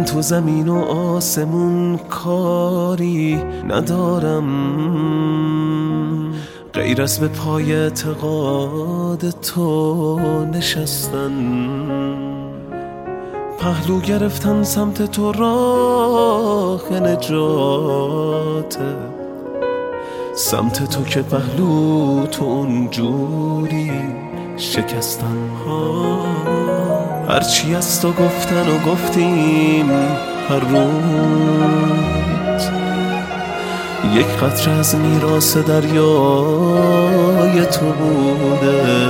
من تو زمین و آسمون کاری ندارم غیر از به پای اعتقاد تو نشستن. پهلو گرفتن سمت تو راه نجاته، سمت تو که پهلو تو اونجوری شکستن. هرچی از تو گفتن و گفتیم هر روز، یک قطره از میراث دریای تو بوده.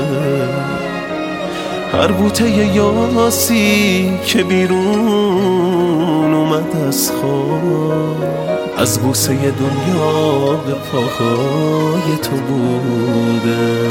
هر بوته یاسی که بیرون اومد از خواب، از بوسه دنیا به پاهای تو بوده.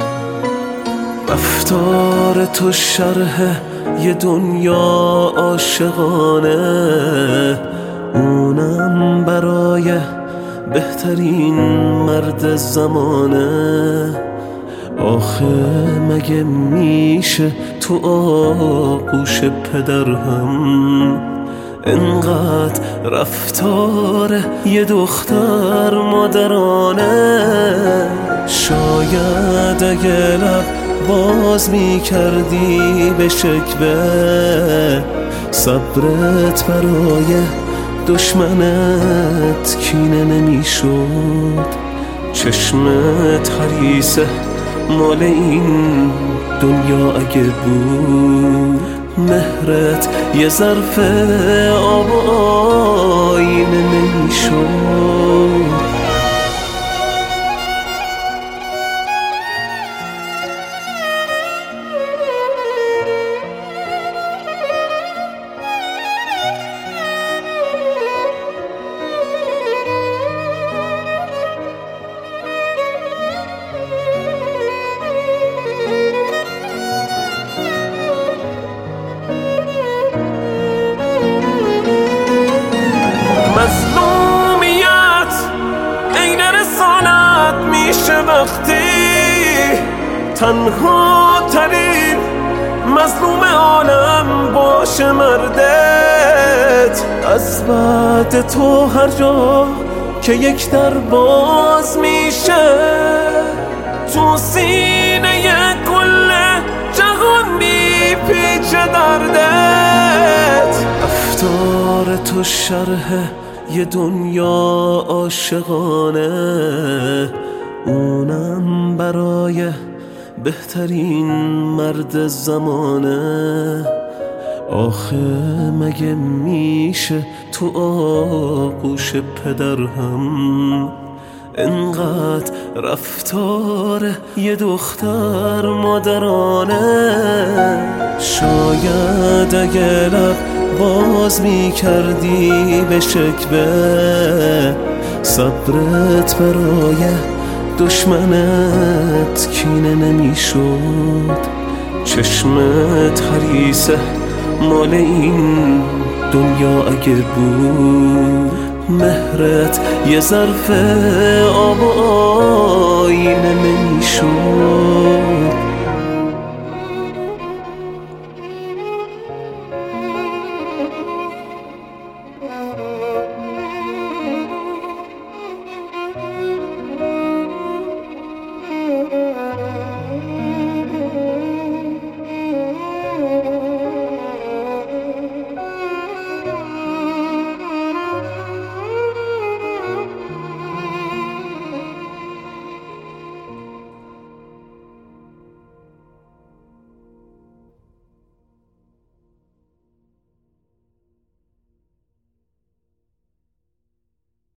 رفتار تو شرح یه دنیا عاشقانه، اونم برای بهترین مرد زمانه. آخه مگه میشه تو آغوش پدر هم انقدر رفتار یه دختر مادرانه؟ شاید اگه لب باز میکردی به شکوه، صبرت برای دشمنت کینه نمیشد. چشمت حریصه مال این دنیا اگه بود، مهرت یه ظرف آب و آینه نمیشد. مظلومیت عین رسالت میشه وقتی تنها ترین مظلوم عالم باشه مردت. از بعد تو هر جا که یک در باز میشه، تو سینه کل جهان میپیچه دردت. رفتار تو شرح یه دنیا عاشقانه، اونم برای بهترین مرد زمانه. آخه مگه میشه تو آغوش پدر هم انقدر رفتار یه دختر مادرانه؟ شاید اگه لب باز میکردی به شکوه، صبرت برای دشمنت کینه نمیشد. چشمت حریصه مال این دنیا اگه بود، مهرت یه ظرف آب و